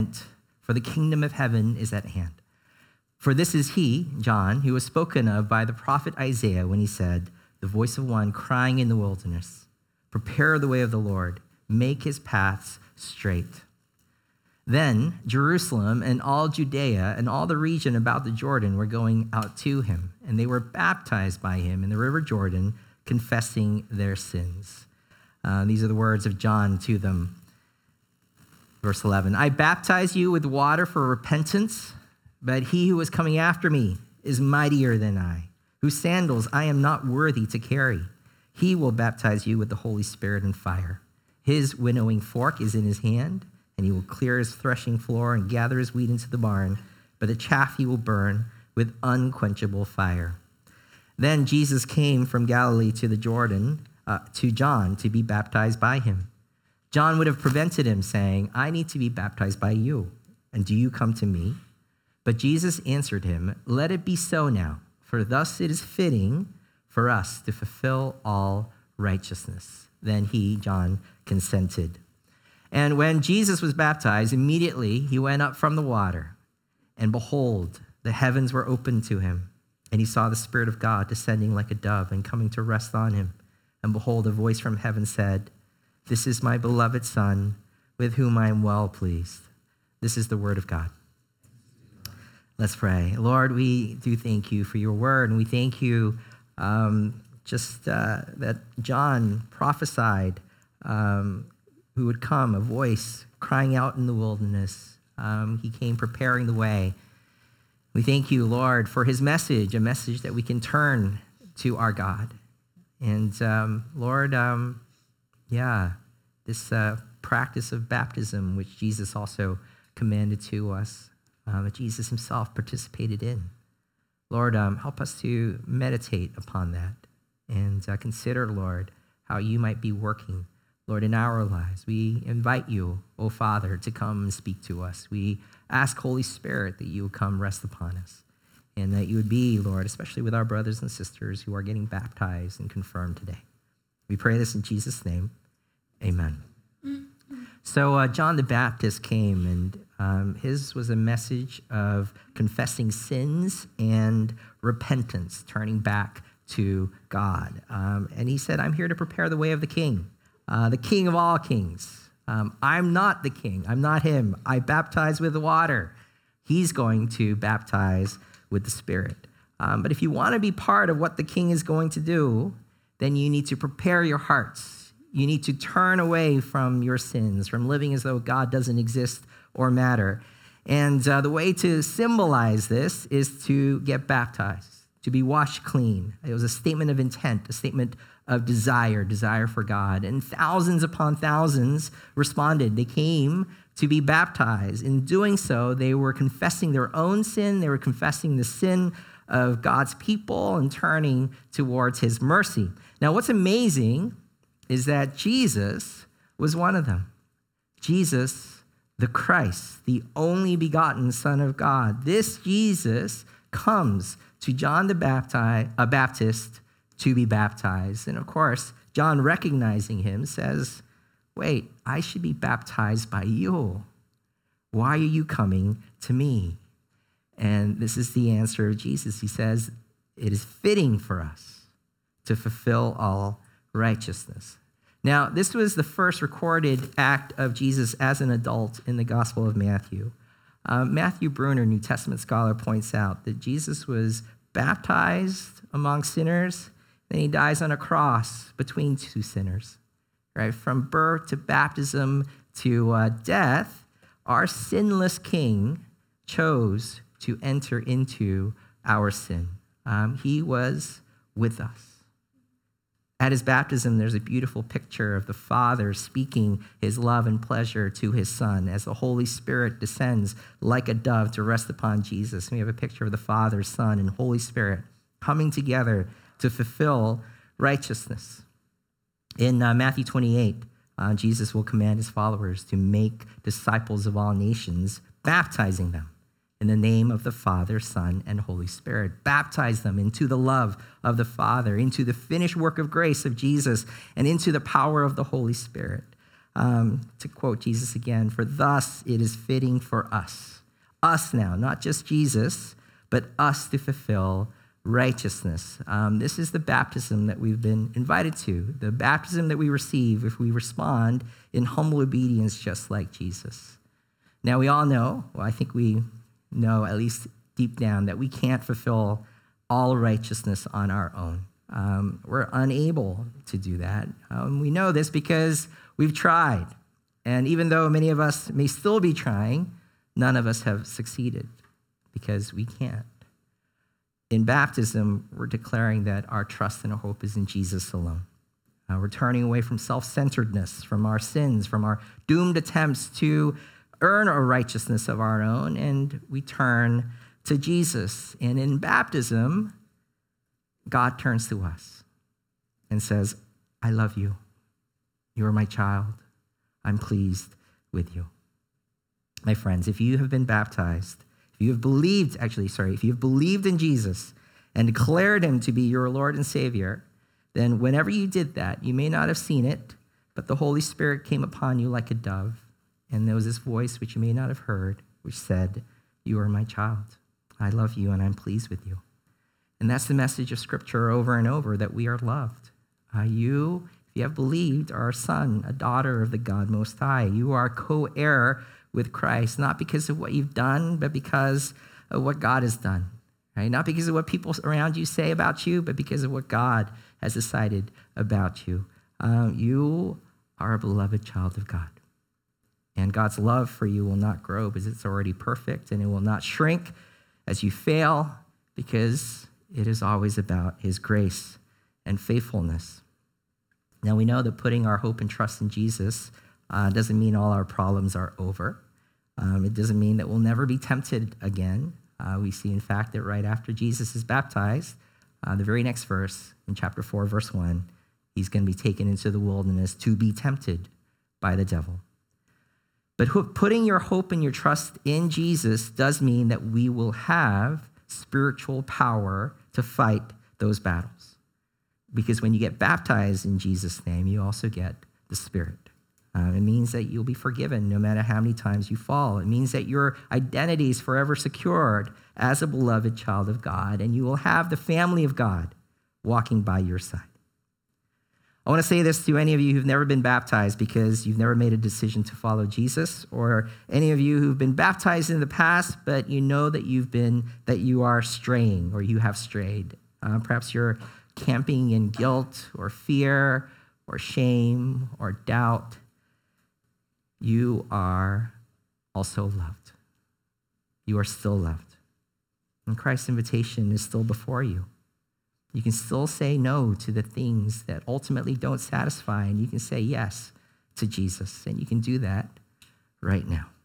for the kingdom of heaven is at hand. For this is he, John, who was spoken of by the prophet Isaiah when he said, the voice of one crying in the wilderness, prepare the way of the Lord, make his paths straight. Then Jerusalem and all Judea and all the region about the Jordan were going out to him, and they were baptized by him in the river Jordan, confessing their sins. These are the words of John to them. Verse 11, I baptize you with water for repentance, but he who is coming after me is mightier than I, whose sandals I am not worthy to carry. He will baptize you with the Holy Spirit and fire. His winnowing fork is in his hand, and he will clear his threshing floor and gather his wheat into the barn, but the chaff he will burn with unquenchable fire. Then Jesus came from Galilee to the Jordan, to John, to be baptized by him. John would have prevented him, saying, I need to be baptized by you, and do you come to me? But Jesus answered him, let it be so now, for thus it is fitting for us to fulfill all righteousness. Then he, John, consented. And when Jesus was baptized, immediately he went up from the water, and behold, the heavens were opened to him, and he saw the Spirit of God descending like a dove and coming to rest on him. And behold, a voice from heaven said, this is my beloved Son, with whom I am well pleased. This is the word of God. Let's pray. Lord, we do thank you for your word, and we thank you that John prophesied who would come, a voice crying out in the wilderness. He came preparing the way. We thank you, Lord, for his message, a message that we can turn to our God. And Lord, this practice of baptism, which Jesus also commanded to us, that Jesus himself participated in. Lord, help us to meditate upon that and consider, Lord, how you might be working, Lord, in our lives. We invite you, O Father, to come and speak to us. We ask, Holy Spirit, that you would come rest upon us and that you would be, Lord, especially with our brothers and sisters who are getting baptized and confirmed today. We pray this in Jesus' name. Amen. So John the Baptist came, and his was a message of confessing sins and repentance, turning back to God. And he said, I'm here to prepare the way of the King of all kings. I'm not the king. I'm not him. I baptize with the water. He's going to baptize with the Spirit. But if you want to be part of what the King is going to do, then you need to prepare your hearts. You need to turn away from your sins, from living as though God doesn't exist or matter. And the way to symbolize this is to get baptized, to be washed clean. It was a statement of intent, a statement of desire for God. And thousands upon thousands responded. They came to be baptized. In doing so, they were confessing their own sin. They were confessing the sin of God's people and turning towards his mercy. Now, what's amazing is that Jesus was one of them. Jesus, the Christ, the only begotten Son of God. This Jesus comes to John the Baptist to be baptized. And of course, John, recognizing him, says, wait, I should be baptized by you. Why are you coming to me? And this is the answer of Jesus. He says, it is fitting for us to fulfill all righteousness. Now, this was the first recorded act of Jesus as an adult in the Gospel of Matthew. Matthew Bruner, New Testament scholar, points out that Jesus was baptized among sinners, then he dies on a cross between two sinners. Right? From birth to baptism to death, our sinless King chose to enter into our sin. He was with us. At his baptism, there's a beautiful picture of the Father speaking his love and pleasure to his Son as the Holy Spirit descends like a dove to rest upon Jesus. And we have a picture of the Father, Son, and Holy Spirit coming together to fulfill righteousness. In Matthew 28, Jesus will command his followers to make disciples of all nations, baptizing them in the name of the Father, Son, and Holy Spirit. Baptize them into the love of the Father, into the finished work of grace of Jesus, and into the power of the Holy Spirit. To quote Jesus again, for thus it is fitting for us now, not just Jesus, but us to fulfill righteousness. This is the baptism that we've been invited to, the baptism that we receive if we respond in humble obedience just like Jesus. Now we all know, well, I think we know at least deep down that we can't fulfill all righteousness on our own. We're unable to do that. We know this because we've tried. And even though many of us may still be trying, none of us have succeeded because we can't. In baptism, we're declaring that our trust and our hope is in Jesus alone. We're turning away from self-centeredness, from our sins, from our doomed attempts to earn a righteousness of our own, and we turn to Jesus. And in baptism, God turns to us and says, I love you. You are my child. I'm pleased with you. My friends, if you have been baptized, if you have believed in Jesus and declared him to be your Lord and Savior, then whenever you did that, you may not have seen it, but the Holy Spirit came upon you like a dove, and there was this voice which you may not have heard, which said, you are my child. I love you and I'm pleased with you. And that's the message of Scripture over and over, that we are loved. You, if you have believed, are a son, a daughter of the God Most High. You are co-heir with Christ, not because of what you've done, but because of what God has done. Right? Not because of what people around you say about you, but because of what God has decided about you. You are a beloved child of God. And God's love for you will not grow because it's already perfect, and it will not shrink as you fail, because it is always about his grace and faithfulness. Now, we know that putting our hope and trust in Jesus doesn't mean all our problems are over. It doesn't mean that we'll never be tempted again. We see, in fact, that right after Jesus is baptized, the very next verse, in chapter 4, verse 1, he's going to be taken into the wilderness to be tempted by the devil. But putting your hope and your trust in Jesus does mean that we will have spiritual power to fight those battles. Because when you get baptized in Jesus' name, you also get the Spirit. It means that you'll be forgiven no matter how many times you fall. It means that your identity is forever secured as a beloved child of God, and you will have the family of God walking by your side. I want to say this to any of you who've never been baptized because you've never made a decision to follow Jesus, or any of you who've been baptized in the past, but you know that you are straying or you have strayed. Perhaps you're camping in guilt or fear or shame or doubt. You are also loved. You are still loved. And Christ's invitation is still before you. You can still say no to the things that ultimately don't satisfy, and you can say yes to Jesus. And you can do that right now.